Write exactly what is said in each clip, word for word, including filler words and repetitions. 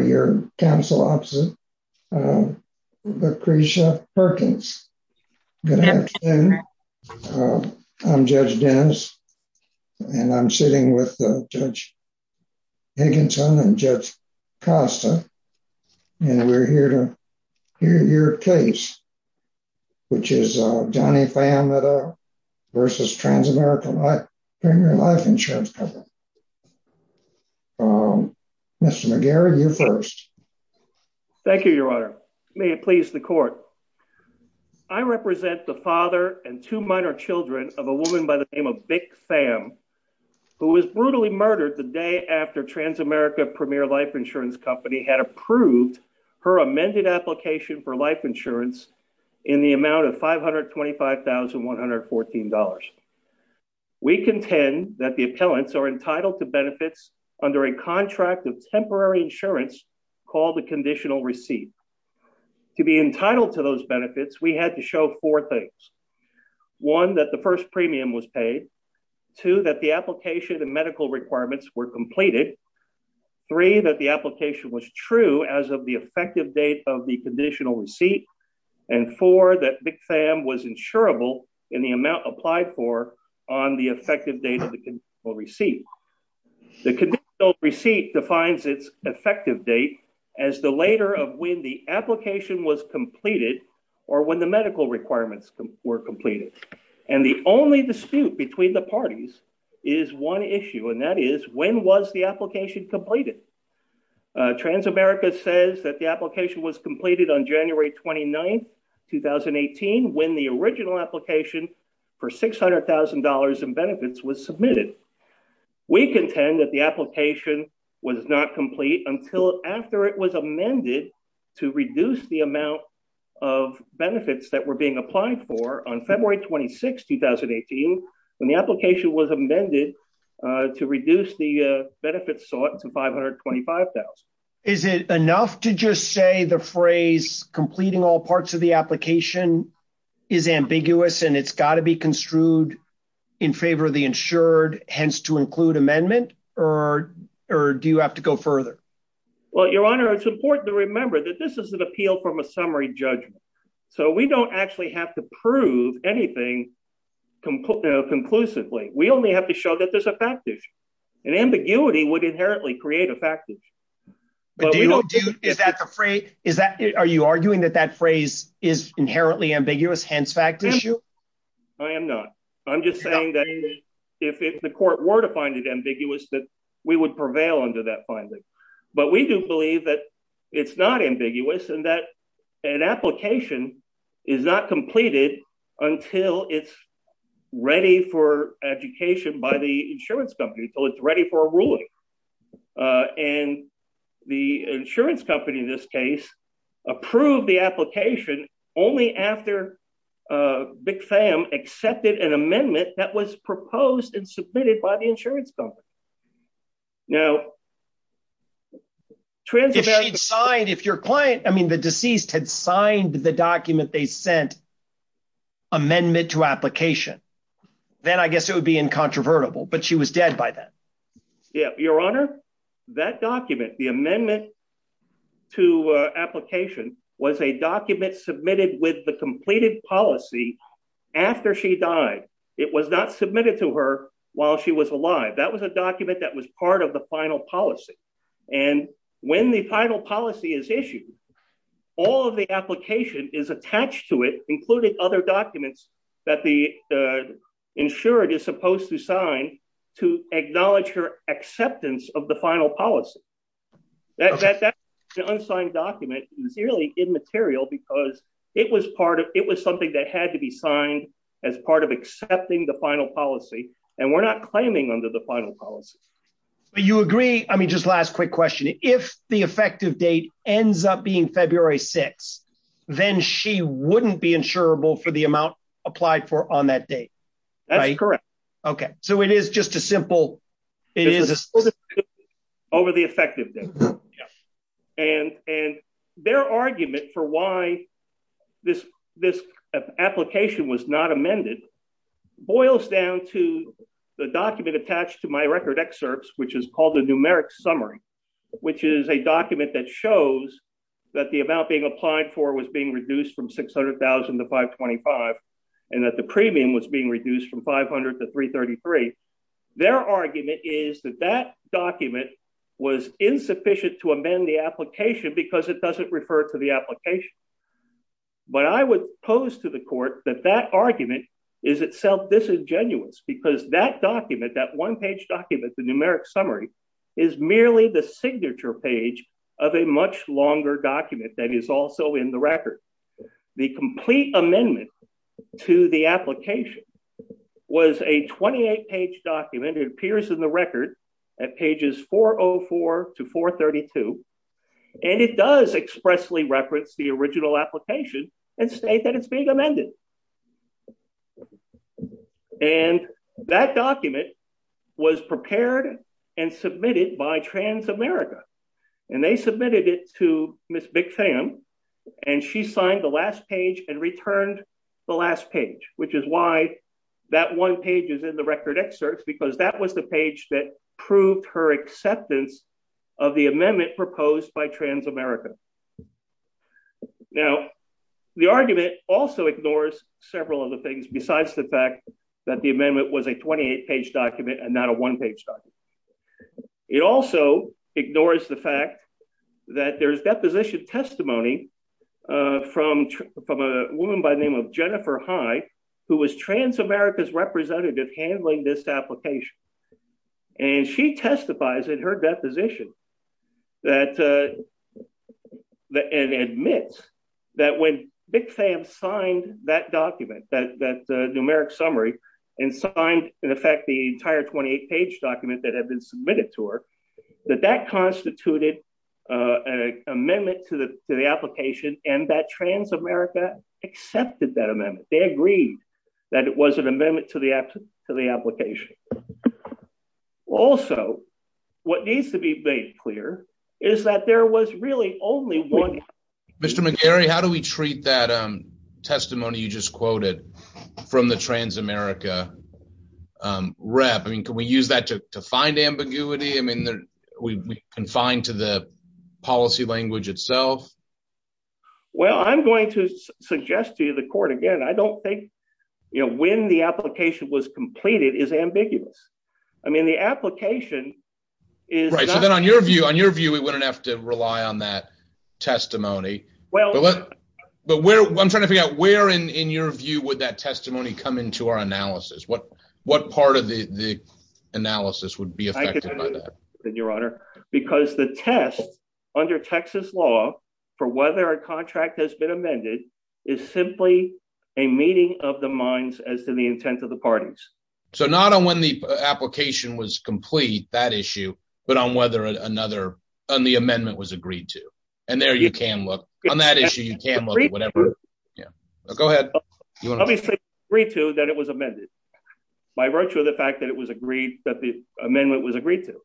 your counsel opposite, uh, Lucretia Perkins. Good afternoon. Uh, I'm Judge Dennis, and I'm sitting with uh, Judge Higginson and Judge Costa, and we're here to hear your case, which is uh, Johnny Pham et al. Versus Transamerica Life, Premier Life Insurance Company. Um, Mister McGarry, you first. Thank you, Your Honor. May it please the court. I represent the father and two minor children of a woman by the name of Vic Pham, who was brutally murdered the day after Transamerica Premier Life Insurance Company had approved her amended application for life insurance in the amount of five hundred twenty-five thousand one hundred fourteen dollars. We contend that the appellants are entitled to benefits under a contract of temporary insurance called a conditional receipt. To be entitled to those benefits, we had to show four things. One, that the first premium was paid. Two, that the application and medical requirements were completed. Three, that the application was true as of the effective date of the conditional receipt. And four, that Vic Pham was insurable in the amount applied for on the effective date of the conditional receipt. The conditional receipt defines its effective date as the later of when the application was completed or when the medical requirements com- were completed. And the only dispute between the parties is one issue, and that is, when was the application completed? Uh, Transamerica says that the application was completed on January twenty-ninth, two thousand eighteen, when the original application for six hundred thousand dollars in benefits was submitted. We contend that the application was not complete until after it was amended to reduce the amount of benefits that were being applied for on February twenty-sixth, two thousand eighteen, when the application was amended uh, to reduce the uh, benefits sought to five hundred twenty-five thousand dollars. Is it enough to just say the phrase completing all parts of the application is ambiguous and it's got to be construed in favor of the insured, hence to include amendment, or or do you have to go further? Well, Your Honor, it's important to remember that this is an appeal from a summary judgment. So we don't actually have to prove anything compl- uh, conclusively. We only have to show that there's a fact issue. An ambiguity would inherently create a fact issue. But, but do you, do you, is that the phrase, is that, are you arguing that that phrase is inherently ambiguous, hence fact issue? I am not. I'm just saying that if, if the court were to find it ambiguous, that we would prevail under that finding. But we do believe that it's not ambiguous and that an application is not completed until it's ready for education by the insurance company, until it's ready for a ruling. Uh, and the insurance company in this case approved the application only after uh, Vic Pham accepted an amendment that was proposed and submitted by the insurance company. Now, Transamerica, if she'd signed, if your client, I mean, the deceased had signed the document they sent, amendment to application, then I guess it would be incontrovertible, but she was dead by then. Yeah, Your Honor, that document, the amendment to uh, application, was a document submitted with the completed policy after she died. It was not submitted to her while she was alive. That was a document that was part of the final policy. And when the final policy is issued, all of the application is attached to it, including other documents that the uh, insured is supposed to sign to acknowledge her acceptance of the final policy. That, okay. that, that an unsigned document is really immaterial because it was part of, it was something that had to be signed as part of accepting the final policy. And we're not claiming under the final policy. But you agree, I mean, just last quick question. If the effective date ends up being February sixth, then she wouldn't be insurable for the amount applied for on that date. That's right? Correct. Okay. So it is just a simple, it it's is a, a, over the effective date. Yeah. And, and their argument for why this, this application was not amended boils down to the document attached to my record excerpts, which is called the numeric summary. which is a document that shows that the amount being applied for was being reduced from six hundred thousand dollars to five hundred twenty-five thousand dollars, and that the premium was being reduced from five hundred thousand dollars to three hundred thirty-three thousand dollars. Their argument is that that document was insufficient to amend the application because it doesn't refer to the application. But I would pose to the court that that argument is itself disingenuous, because that document, that one-page document, the numeric summary, is merely the signature page of a much longer document that is also in the record. The complete amendment to the application was a twenty-eight page document. It appears in the record at pages four oh four to four thirty-two, and it does expressly reference the original application and state that it's being amended. And that document was prepared and submitted by Transamerica. And they submitted it to Miz Big Pham, and she signed the last page and returned the last page, which is why that one page is in the record excerpts, because that was the page that proved her acceptance of the amendment proposed by Transamerica. Now, the argument also ignores several other things besides the fact that the amendment was a twenty-eight page document and not a one-page document. It also ignores the fact that there's deposition testimony uh, from, from a woman by the name of Jennifer High, who was Transamerica's representative handling this application. And she testifies in her deposition that, uh, that and admits that when Big Pham signed that document, that, that uh, numeric summary, and signed, in effect, the entire twenty-eight page document that had been submitted to her, that that constituted uh, an amendment to the, to the application, and that Transamerica accepted that amendment. They agreed that it was an amendment to the, app, to the application. Also, what needs to be made clear is that there was really only one. Mister McGarry, how do we treat that um, testimony you just quoted from the Transamerica um, rep? I mean, can we use that to, to find ambiguity? I mean, there, we, we confined to the policy language itself? Well, I'm going to s- suggest to you, the court, again, I don't think, you know, when the application was completed is ambiguous. I mean, the application is right. Not- so then on your view, on your view, we wouldn't have to rely on that testimony. Well, but, let, but where I'm trying to figure out where in, in your view would that testimony come into our analysis? What what part of the, the analysis would be affected by that? Your Honor, because the test under Texas law for whether a contract has been amended is simply a meeting of the minds as to the intent of the parties. So not on when the application was complete, that issue, but on whether another, on the amendment was agreed to. And there you can look. On that issue, you can look at whatever. Yeah. Oh, go ahead. You want to... Obviously, agreed to that it was amended by virtue of the fact that it was agreed that the amendment was agreed to.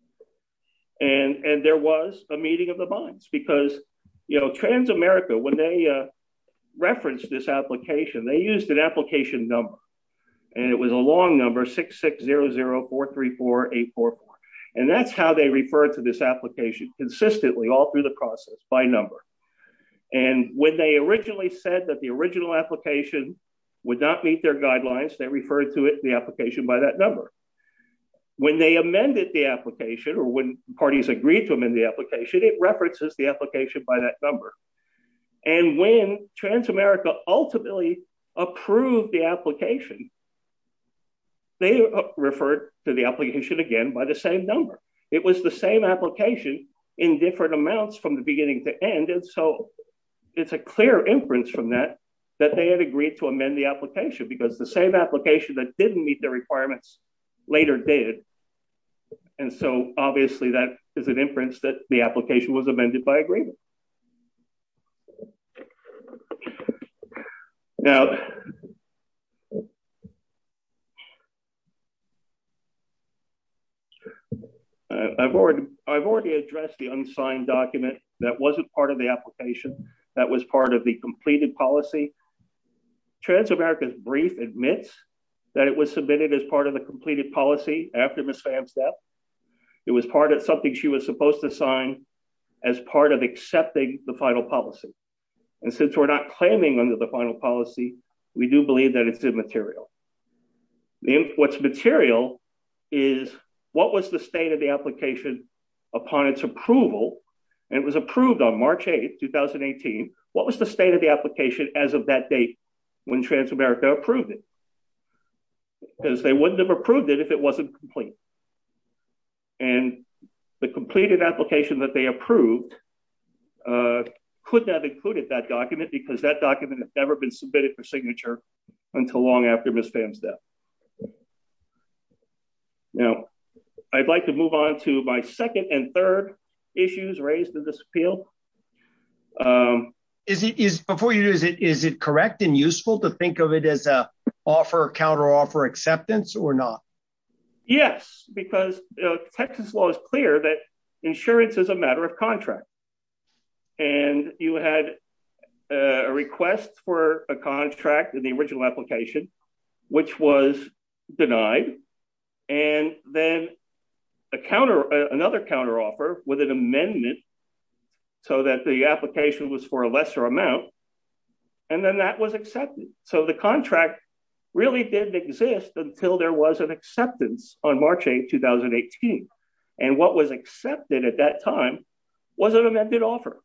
And and there was a meeting of the minds because, you know, Transamerica, when they uh, referenced this application, they used an application number. And it was a long number, six six zero zero four three four eight four four. And that's how they referred to this application consistently all through the process by number. And when they originally said that the original application would not meet their guidelines, they referred to it, the application, by that number. When they amended the application, or when parties agreed to amend the application, it references the application by that number. And when Transamerica ultimately approved the application, they referred to the application again by the same number. It was the same application in different amounts from the beginning to end. And so it's a clear inference from that, that they had agreed to amend the application because the same application that didn't meet their requirements later did. And so obviously that is an inference that the application was amended by agreement. Now, Uh, I've already I've already addressed the unsigned document that wasn't part of the application. That was part of the completed policy. Transamerica's brief admits that it was submitted as part of the completed policy after Miz Pham's death. It was part of something she was supposed to sign as part of accepting the final policy. And since we're not claiming under the final policy, we do believe that it's immaterial. What's material is what was the state of the application upon its approval, and it was approved on March eighth, twenty eighteen. What was the state of the application as of that date when Transamerica approved it? Because they wouldn't have approved it if it wasn't complete. And the completed application that they approved uh, couldn't have included that document because that document had never been submitted for signature until long after Miz Pham's death. Now, I'd like to move on to my second and third issues raised in this appeal. Um, is it is before you do is it is it correct and useful to think of it as a offer, counter offer acceptance or not? Yes, because uh, Texas law is clear that insurance is a matter of contract. And you had uh, a request for a contract in the original application, which was denied. And then a counter, uh, another counter offer with an amendment so that the application was for a lesser amount. And then that was accepted. So the contract really didn't exist until there was an acceptance on March eighth, twenty eighteen. And what was accepted at that time was an amended offer.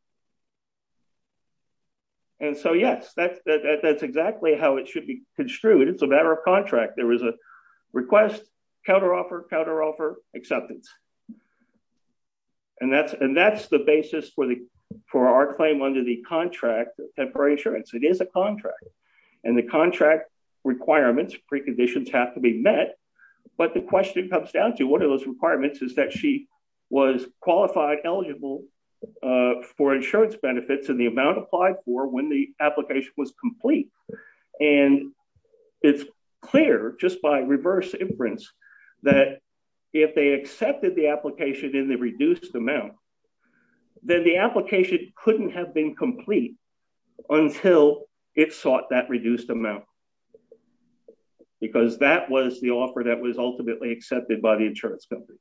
And so, yes, that's, that, that's exactly how it should be construed. It's a matter of contract. There was a request, counteroffer, counteroffer, acceptance. And that's and that's the basis for the for our claim under the contract of temporary insurance. It is a contract. And the contract requirements, preconditions have to be met. But the question comes down to one of those requirements is that she was qualified, eligible uh, for insurance benefits and the amount applied for when the application was complete. And it's clear just by reverse inference that if they accepted the application in the reduced amount, then the application couldn't have been complete until it sought that reduced amount. Because that was the offer that was ultimately accepted by the insurance company.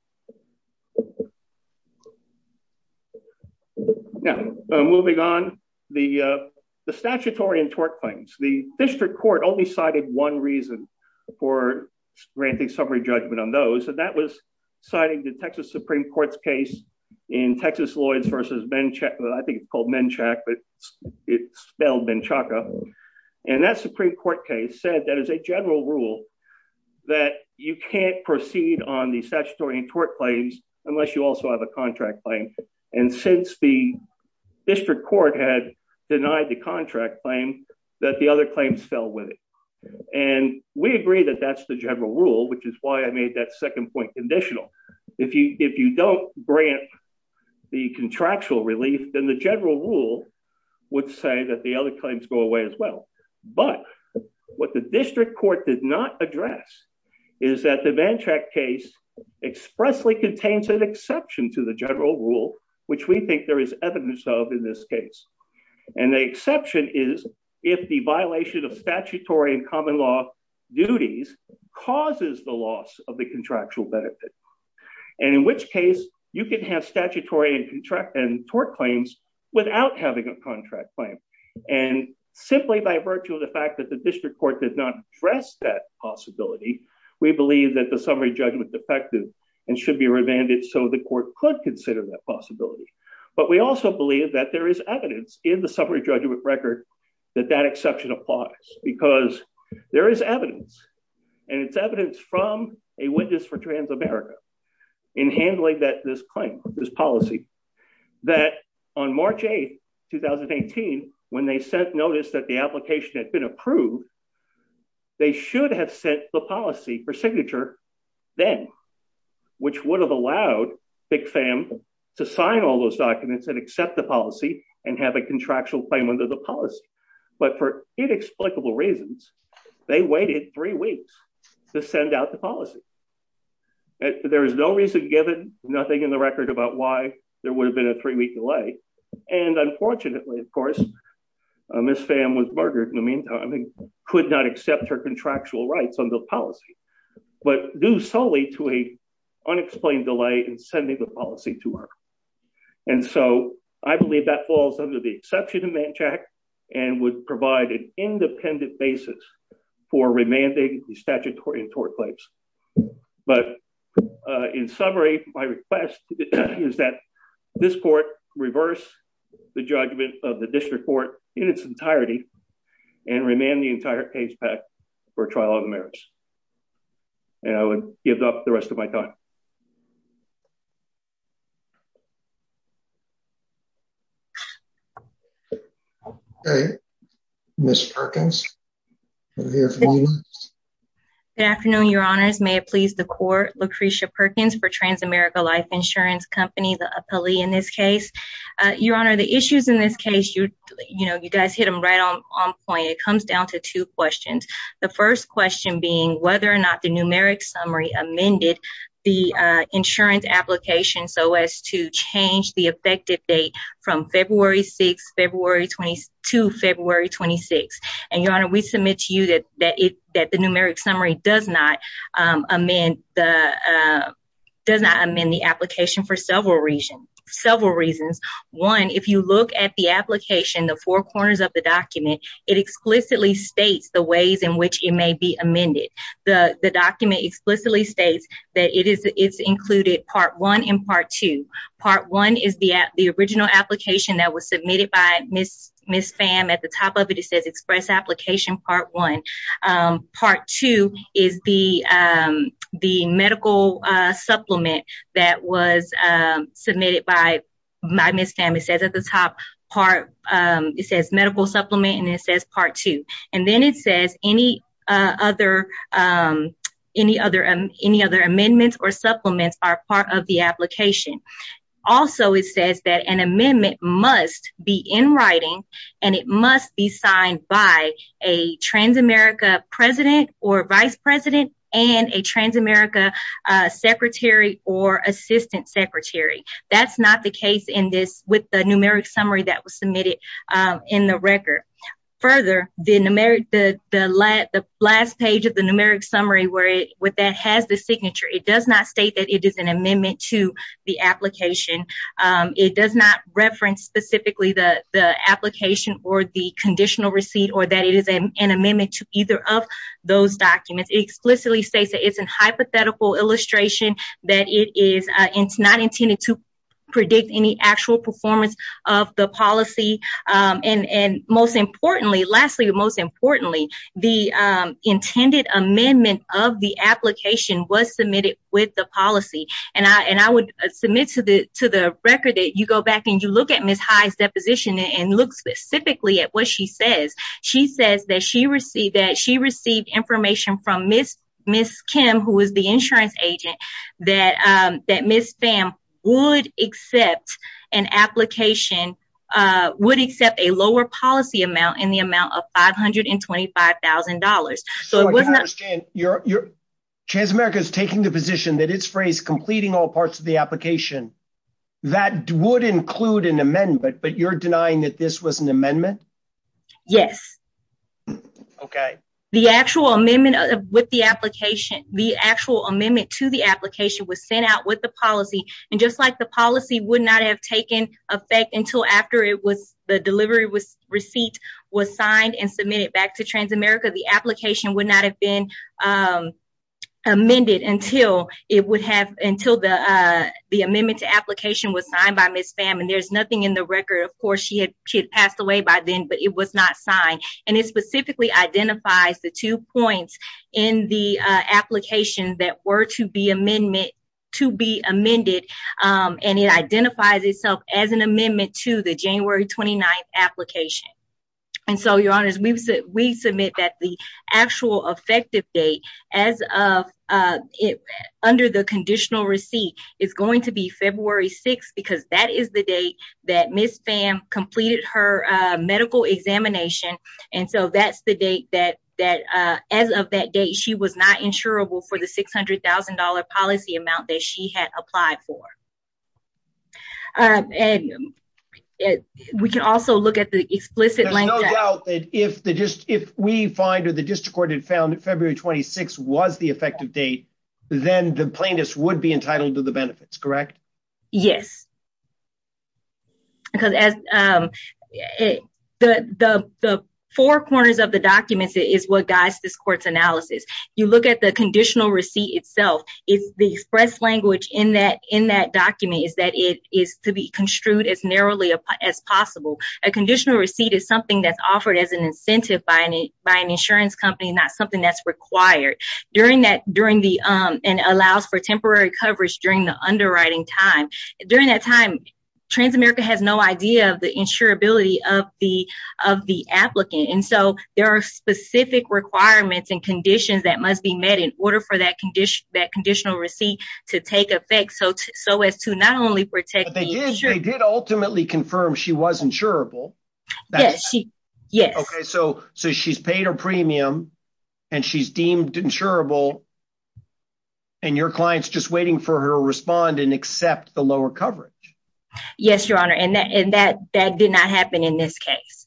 Now, uh, moving on, the, uh, the statutory and tort claims. The district court only cited one reason for granting summary judgment on those, and that was citing the Texas Supreme Court's case in Texas Lloyds versus Menchaca. Well, I think it's called Menchaca, but it's, it's spelled Menchaca. And that Supreme Court case said that as a general rule that you can't proceed on the statutory and tort claims unless you also have a contract claim. And since the district court had denied the contract claim, that the other claims fell with it. And we agree that that's the general rule, which is why I made that second point conditional. If you if you don't grant the contractual relief, then the general rule would say that the other claims go away as well. But what the district court did not address is that the Menchaca case expressly contains an exception to the general rule, which we think there is evidence of in this case. And the exception is if the violation of statutory and common law duties causes the loss of the contractual benefit. And in which case you can have statutory and contract and tort claims without having a contract claim. And simply by virtue of the fact that the district court did not address that possibility, we believe that the summary judgment is defective and should be remanded so the court could consider that possibility. But we also believe that there is evidence in the summary judgment record that that exception applies, because there is evidence, and it's evidence from a witness for Transamerica in handling that this claim, this policy, that on March eighth, twenty eighteen, when they sent notice that the application had been approved, they should have sent the policy for signature then, which would have allowed Big Fam to sign all those documents and accept the policy and have a contractual claim under the policy. But for inexplicable reasons, they waited three weeks to send out the policy. There is no reason given, nothing in the record about why there would have been a three-week delay. And unfortunately, of course, uh, Miz Pham was murdered in the meantime and could not accept her contractual rights under the policy, but due solely to a unexplained delay in sending the policy to her. And so I believe that falls under the exception of Manchac and would provide an independent basis for remanding the statutory and tort claims. But uh, in summary, my request is that this court reverse the judgment of the district court in its entirety and remand the entire case back for a trial on the merits. And I would give up the rest of my time. Okay, Miz Perkins, we'll hear from you next. Good afternoon, Your Honors. May it please the court, Lucretia Perkins for Transamerica Life Insurance Company, the appellee in this case. Uh, Your Honor, the issues in this case, you you know, you guys hit them right on, on point. It comes down to two questions. The first question being whether or not the numeric summary amended the uh, insurance application so as to change the effective date from February sixth, February twentieth to February twenty-sixth. And Your Honor, we submit to you that that it that the numeric summary does not um, amend the uh, does not amend the application for several reasons. Several reasons. One, if you look at the application, the four corners of the document, it explicitly states the ways in which it may be amended. The the document explicitly states that it is it's included part one and part two. Part one is the the original application that was submitted by Miss Miss Pham. At the top of it, it says express application part one. Um, part two is the um, the medical uh, supplement that was um, submitted by by Miss Pham. It says at the top part um, it says medical supplement, and it says part two, and then it says any uh, other um, any other um, any other amendments or supplements are part of the application. Also, it says that an amendment must be in writing and it must be signed by a Transamerica president or vice president and a Transamerica uh, secretary or assistant secretary. That's not the case in this with the numeric summary that was submitted um, in the record. Further, the numeric, the the, la- the last page of the numeric summary where it with that has the signature, it does not state that it is an amendment to the application. Um, it does not reference specifically the the application or the conditional receipt, or that it is a, an amendment to either of those documents. It explicitly states that it's a hypothetical illustration, that it is uh, it's not intended to predict any actual performance of the policy. Um, and, and most importantly, lastly, most importantly, the um, intended amendment of the application was submitted with the policy. And I and I would submit to the to the record that you go back and you look at Miz Hyde's deposition and, and look specifically at what she says. She says that she received that she received information from Miss Miss Kim, who is the insurance agent, that um, that Miss Pham would accept an application, uh, would accept a lower policy amount in the amount of five hundred twenty-five thousand dollars. So, so it was not. Understand, your your Transamerica is taking the position that its phrase "completing all parts of the application" that would include an amendment, but you're denying that this was an amendment. Yes. Okay. The actual amendment of, with the application, the actual amendment to the application was sent out with the policy. And just like the policy would not have taken effect until after it was, the delivery was receipt was signed and submitted back to Transamerica, the application would not have been um, amended until it would have, until the uh, the amendment to application was signed by Miz Pham. And there's nothing in the record. Of course, she had she had passed away by then, but it was not signed. And it specifically identifies the two points in the uh, application that were to be amendment to be amended, um, and it identifies itself as an amendment to the January twenty-ninth application. And so, Your Honors, we we submit that the actual effective date as of uh, it, under the conditional receipt is going to be February sixth, because that is the date that Miz Pham completed her uh, medical examination. And so that's the date that that uh, as of that date, she was not insurable for the six hundred thousand dollars policy amount that she had applied for. Uh, and It, we can also look at the explicit There's language. There's no doubt that if the just if we find or the district court had found that February twenty-sixth was the effective date, then the plaintiffs would be entitled to the benefits, correct? Yes. Because as um, it, the the the four corners of the documents is what guides this court's analysis. You look at the conditional receipt itself. It's the express language in that in that document is that it is to be construed as narrowly as possible. A conditional receipt is something that's offered as an incentive by an by an insurance company, not something that's required during that during the um and allows for temporary coverage during the underwriting time. During that time, Transamerica has no idea of the insurability of the of the applicant. And so there are specific requirements and conditions that must be met in order for that condition that conditional receipt to take effect. So to, so as to not only protect but they the did insured, they did ultimately confirm she was insurable. That's, yes, she yes. Okay, so so she's paid her premium and she's deemed insurable, and your client's just waiting for her to respond and accept the lower coverage. Yes, Your Honor, and that and that that did not happen in this case.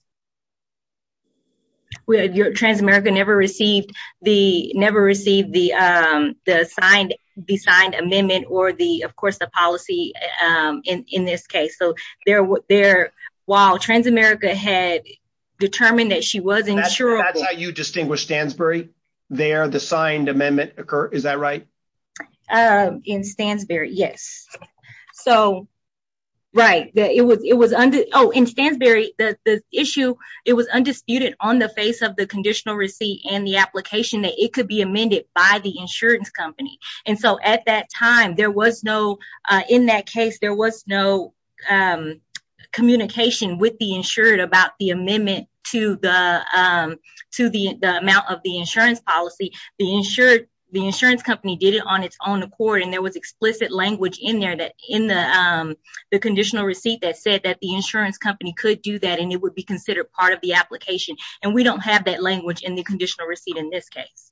We, your Transamerica never received the never received the um, the signed the signed amendment or the of course the policy um, in in this case. So there there while Transamerica had determined that she was insurable. That's, that's how you distinguish Stansbury. There, the signed amendment occur. Is that right? Um, in Stansbury, yes. So. Right. It was it was under oh in Stansbury, the, the issue, it was undisputed on the face of the conditional receipt and the application that it could be amended by the insurance company. And so at that time, there was no uh, in that case, there was no um, communication with the insured about the amendment to the um, to the, the amount of the insurance policy. The insured The insurance company did it on its own accord, and there was explicit language in there that in the um, the conditional receipt that said that the insurance company could do that and it would be considered part of the application. And we don't have that language in the conditional receipt in this case.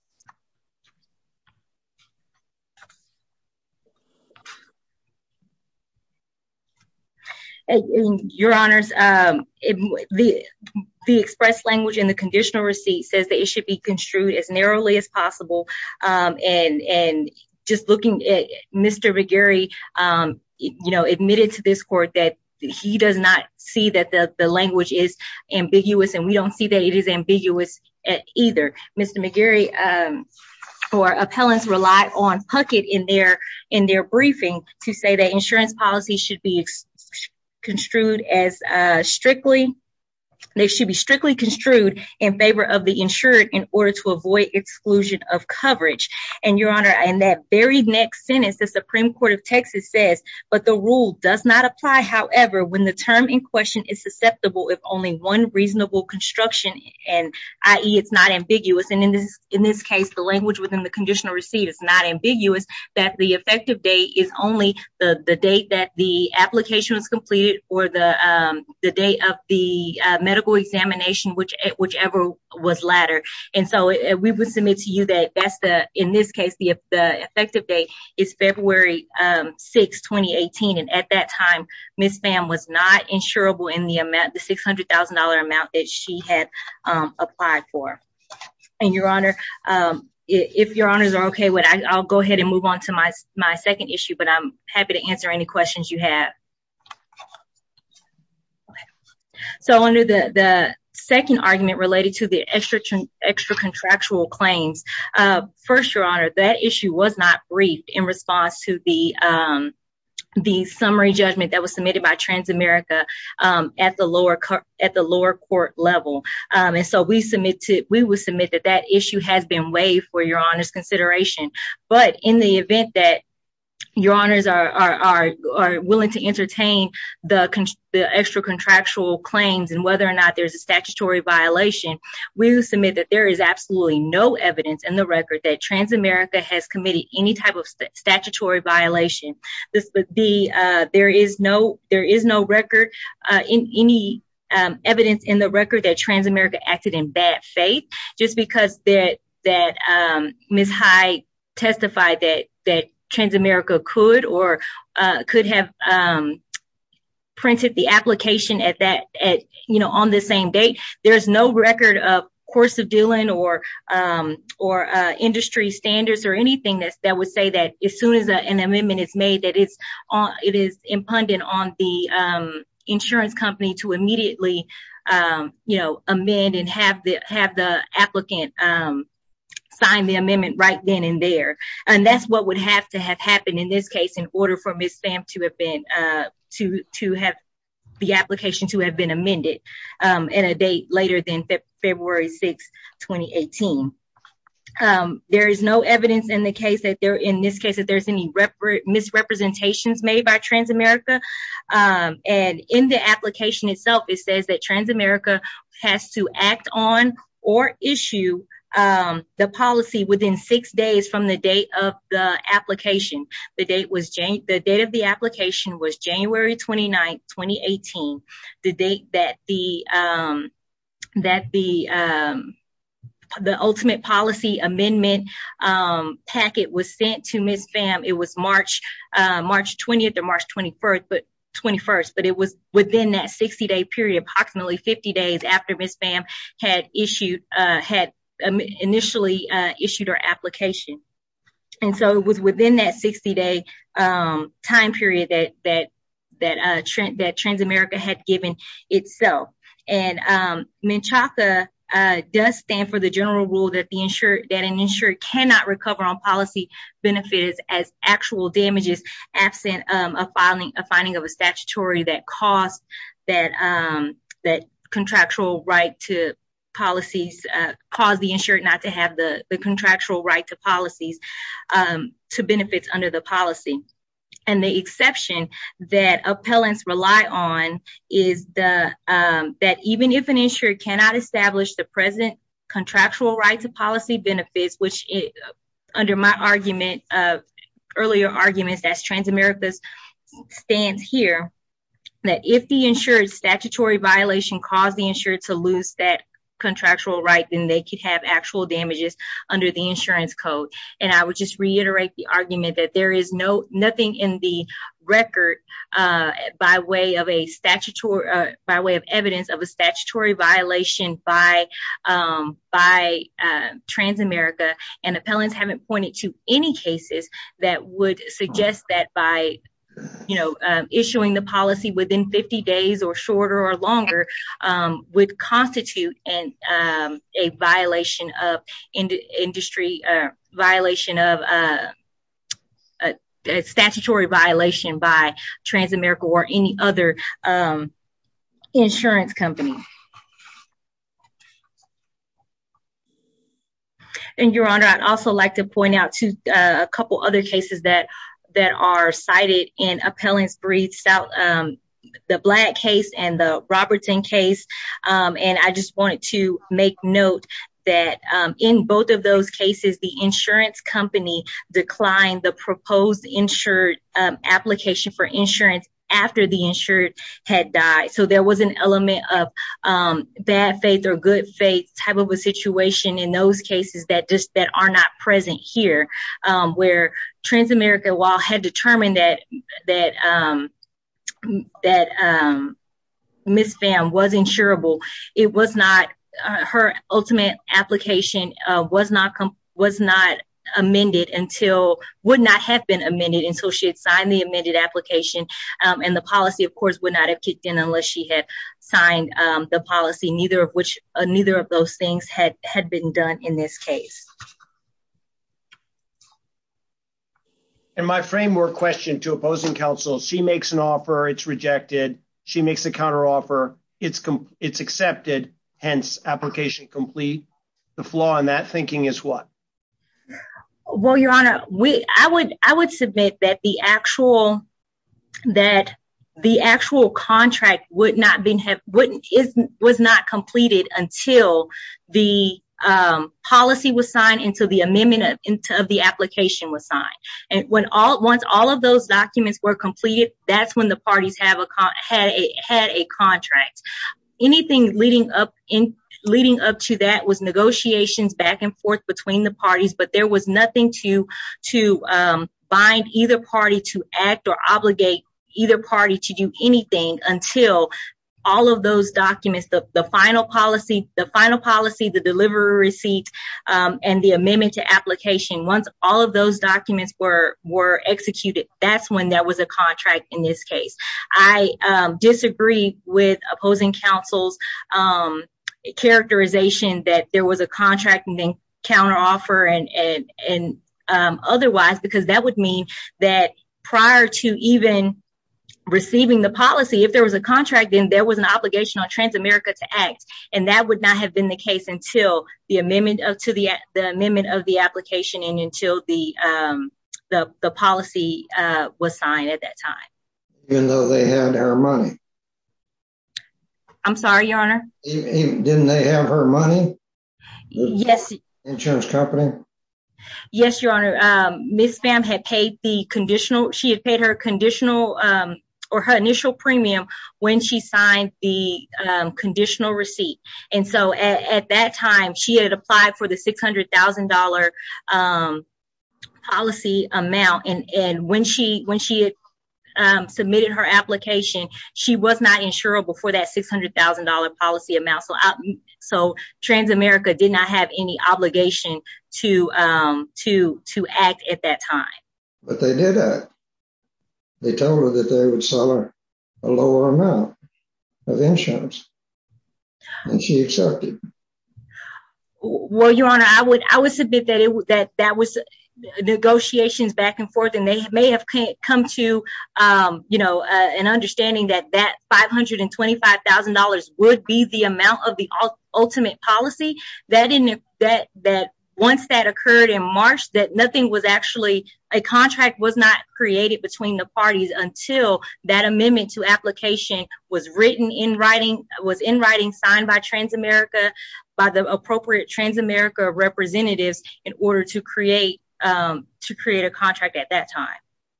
Your Honors, um, it, the the express language in the conditional receipt says that it should be construed as narrowly as possible. Um, and and just looking at Mister McGarry, um, you know, admitted to this court that he does not see that the, the language is ambiguous, and we don't see that it is ambiguous either. Mister McGarry um, or appellants rely on Puckett in their in their briefing to say that insurance policy should be ex- construed as uh, strictly. They should be strictly construed in favor of the insured in order to avoid exclusion of coverage. And Your Honor, in that very next sentence, the Supreme Court of Texas says, but the rule does not apply, however, when the term in question is susceptible if only one reasonable construction, and that is it's not ambiguous. And in this in this case, the language within the conditional receipt is not ambiguous, that the effective date is only the, the date that the application was completed or the um, the date of the uh, medical examination, which whichever was latter. And so it, we would submit to you that that's the, in this case, the the effective date is February um, sixth, twenty eighteen. And at that time, Miz Pham was not insurable in the amount, the six hundred thousand dollars amount that she had um, applied for. And Your Honor, um, if Your Honors are okay with it, I'll go ahead and move on to my my second issue, but I'm happy to answer any questions you have. So under the, the second argument related to the extra extra contractual claims, uh, first, Your Honor, that issue was not briefed in response to the um, the summary judgment that was submitted by Transamerica um, at the lower co- at the lower court level, um, and so we submit to we would submit that that issue has been waived for Your Honor's consideration. But in the event that Your Honors are are are, are willing to entertain the con- the extra contractual claims and whether or not there's a statutory violation, we will submit that there is absolutely no evidence in the record that Transamerica has committed any type of st- statutory violation. This, the uh, there is no there is no record uh, in any um, evidence in the record that Transamerica acted in bad faith, just because that that um, Miz Hyde testified that that. Transamerica could or uh, could have um, printed the application at that, at you know, on the same date. There's no record of course of dealing or um, or uh, industry standards or anything that's, that would say that as soon as a, an amendment is made, that it's on, it is impinging on the um, insurance company to immediately, um, you know, amend and have the have the applicant um, sign the amendment right then and there. And that's what would have to have happened in this case in order for Miz Pham to have been uh, to to have the application to have been amended um, in a date later than fe- February sixth, twenty eighteen. Um, there is no evidence in the case that there, in this case, that there's any rep- misrepresentations made by Transamerica. Um, and in the application itself, it says that Transamerica has to act on or issue um, the policy within six days from the date of the application. The date was Jan- the date of the application was January twenty-ninth, twenty eighteen. The date that the um, that the um, the ultimate policy amendment um, packet was sent to Miz Pham. It was March uh, March twentieth or March twenty-first, but twenty-first, but it was within that sixty day period, approximately fifty days after Miz Pham had issued uh, had um, initially uh, issued her application. And so it was within that sixty day um, time period that that that uh, Trans- that Transamerica had given itself. And um, Menchaca Uh, does stand for the general rule that the insured that an insured cannot recover on policy benefits as actual damages absent um, a filing a finding of a statutory that caused that um, that contractual right to policies uh, caused the insured not to have the the contractual right to policies um, to benefits under the policy. And the exception that appellants rely on is the um, that even if an insured cannot establish the present contractual right to policy benefits, which it, under my argument, uh, earlier arguments, that's Transamerica's stance here, that if the insured statutory violation caused the insured to lose that contractual right, then they could have actual damages under the insurance code. And I would just reiterate the argument that there is no nothing in the record uh, by way of a statutory uh, by way of evidence of a statutory violation by um, by uh, Transamerica, and appellants haven't pointed to any cases that would suggest that by you know, um, issuing the policy within fifty days or shorter or longer um, would constitute an um, a violation of ind- industry uh, violation of uh, a, a statutory violation by Transamerica or any other um, insurance company. And Your Honor, I'd also like to point out to uh, a couple other cases that that are cited in appellant's briefs, um, the Black case and the Robertson case. Um, and I just wanted to make note that um, in both of those cases, the insurance company declined the proposed insured um, application for insurance after the insured had died. So there was an element of um, bad faith or good faith type of a situation in those cases that just that are not present here, um, where Transamerica, while had determined that that um, that um, Miz Pham was insurable, it was not uh, her ultimate application uh, was not com- was not. amended until would not have been amended until she had signed the amended application, um, and the policy of course would not have kicked in unless she had signed um, the policy, neither of which uh, neither of those things had had been done in this case. And my framework question to opposing counsel, she makes an offer, it's rejected, she makes a counter offer, it's com- it's accepted, hence application complete. The flaw in that thinking is what? Well, Your Honor, we I would I would submit that the actual that the actual contract would not been have wouldn't is was not completed until the um, policy was signed, until the amendment of, into, of the application was signed. And when all once all of those documents were completed, that's when the parties have a con- had a had a contract. Anything leading up in leading up to that was negotiations back and forth between the parties, but there was nothing to to um, bind either party to act or obligate either party to do anything until all of those documents, the, the final policy, the final policy, the delivery receipt, um, and the amendment to application, once all of those documents were, were executed, that's when there was a contract in this case. I um, disagree with opposing counsel's um, characterization that there was a contract and then counter offer and, and, and um, otherwise, because that would mean that prior to even receiving the policy, if there was a contract, then there was an obligation on Transamerica to act, and that would not have been the case until the amendment of to the the amendment of the application and until the um, the the policy uh, was signed at that time. Even though they had her money. I'm sorry, Your Honor. Even, didn't they have her money? Yes. Insurance company. Yes, Your Honor. Um, Miz Pham had paid the conditional. She had paid her conditional. Um, or her initial premium when she signed the um, conditional receipt. And so at, at that time, she had applied for the six hundred thousand dollars um, policy amount. And, and when she when she had um, submitted her application, she was not insurable for that six hundred thousand dollars policy amount. So, I, so Transamerica did not have any obligation to um, to to act at that time. But they did act. They told her that they would sell her a lower amount of insurance, and she accepted. Well, Your Honor, I would I would submit that it that that was negotiations back and forth, and they may have come to um, you know uh, an understanding that that five hundred twenty-five thousand dollars would be the amount of the ultimate policy. That in that that. Once that occurred in March, that nothing was actually, a contract was not created between the parties until that amendment to application was written in writing, was in writing, signed by Transamerica, by the appropriate Transamerica representatives in order to create, um, to create a contract at that time.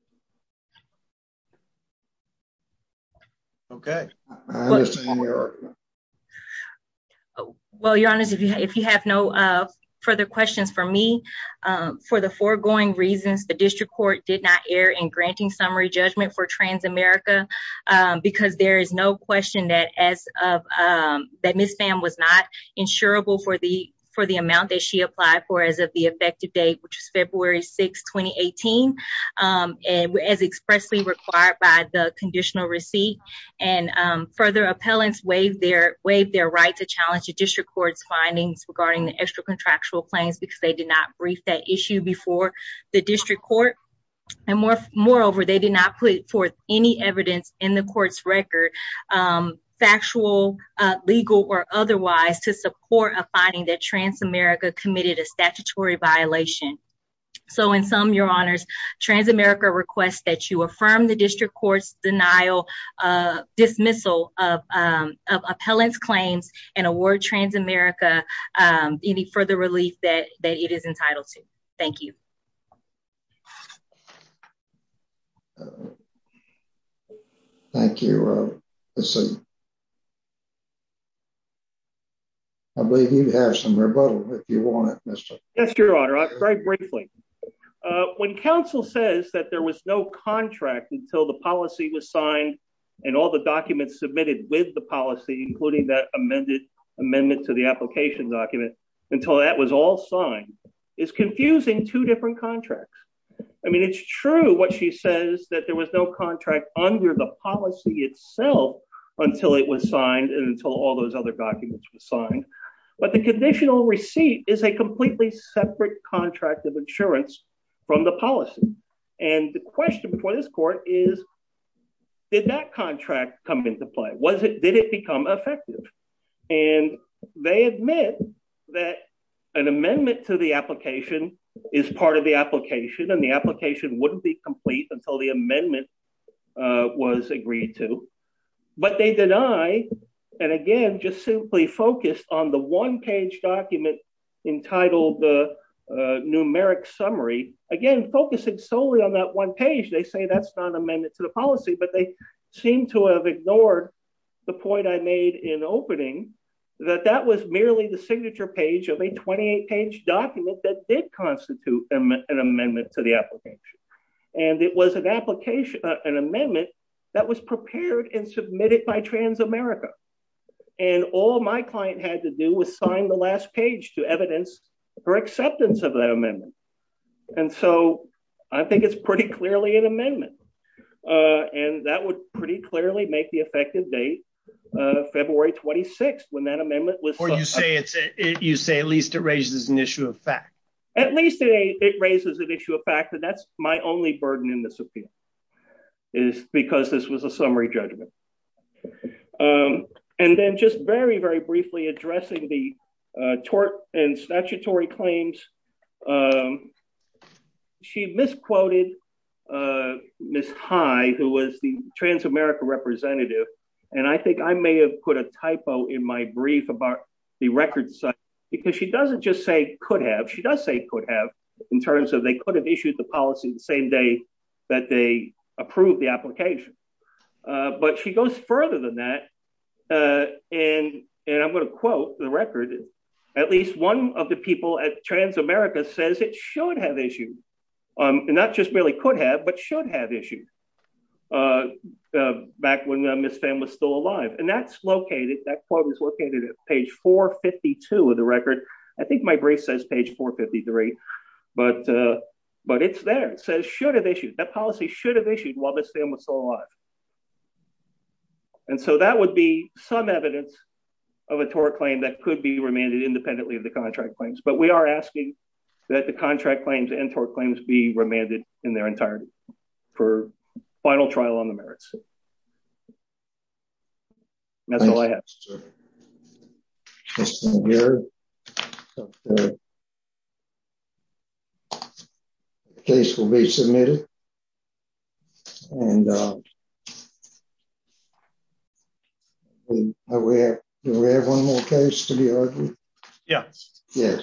Okay. I understand your argument. Well, Your Honor, if you, if you have no, uh, further questions for me, um, for the foregoing reasons, the district court did not err in granting summary judgment for Transamerica um, because there is no question that as of um, that Miz Pham was not insurable for the for the amount that she applied for as of the effective date, which was February sixth, twenty eighteen, um, and as expressly required by the conditional receipt. And um, further, appellants waived their waived their right to challenge the district court's findings regarding the extra contractual claims because they did not brief that issue before the district court. And more, moreover, they did not put forth any evidence in the court's record, um, factual, uh, legal, or otherwise, to support a finding that Transamerica committed a statutory violation. So in sum, Your Honors, Transamerica requests that you affirm the district court's denial, uh, dismissal of, um, of appellant's claims and award Transamerica um, any further relief that, that it is entitled to. Thank you. Uh, thank you. Uh, let's see. I believe you have some rebuttal if you want it, Mister Yes, Your Honor. Very briefly. Uh, when counsel says that there was no contract until the policy was signed and all the documents submitted with the policy, including that amended amendment to the application document, until that was all signed, is confusing two different contracts. I mean, it's true what she says, that there was no contract under the policy itself until it was signed and until all those other documents were signed. But the conditional receipt is a completely separate contract of insurance from the policy. And the question before this court is, did that contract come into play? Was it, did it become effective? And they admit that an amendment to the application is part of the application, and the application wouldn't be complete until the amendment uh, was agreed to. But they deny, and again, just simply focused on the one-page document entitled the uh, uh, numeric summary, again, focusing solely on that one page. They say that's not an amendment to the policy, but they seem to have ignored the point I made in opening, that that was merely the signature page of a twenty-eight page document that did constitute an, an amendment to the application. And it was an application, uh, an amendment that was prepared and submitted by Transamerica. And all my client had to do was sign the last page to evidence her acceptance of that amendment. And so I think it's pretty clearly an amendment. Uh, and that would pretty clearly make the effective date uh, February twenty-sixth, when that amendment was. Or you say it's a, it, you say at least it raises an issue of fact. At least it, it raises an issue of fact, and that's my only burden in this appeal, is because this was a summary judgment. Um, and then just very, very briefly addressing the uh, tort and statutory claims. Um, she misquoted uh, Miz High, who was the Transamerica representative. And I think I may have put a typo in my brief about the record site, because she doesn't just say could have. She does say could have, in terms of they could have issued the policy the same day that they approved the application. Uh, but she goes further than that. Uh, and, and I'm going to quote the record. At least one of the people at Transamerica says it should have issued. Um, and not just merely could have, but should have issued. Uh, uh, back when uh, Miz Pham was still alive. And that's located, that quote is located at page four fifty-two of the record. I think my brief says page four fifty-three, but uh, but it's there. It says should have issued. That policy should have issued while Miz Pham was still alive. And so that would be some evidence of a tort claim that could be remanded independently of the contract claims. But we are asking that the contract claims and tort claims be remanded in their entirety for final trial on the merits. That's all I have. Mister McGarrett, the case will be submitted. And uh, we, we have, do we have one more case to be argued? Yeah. Yes.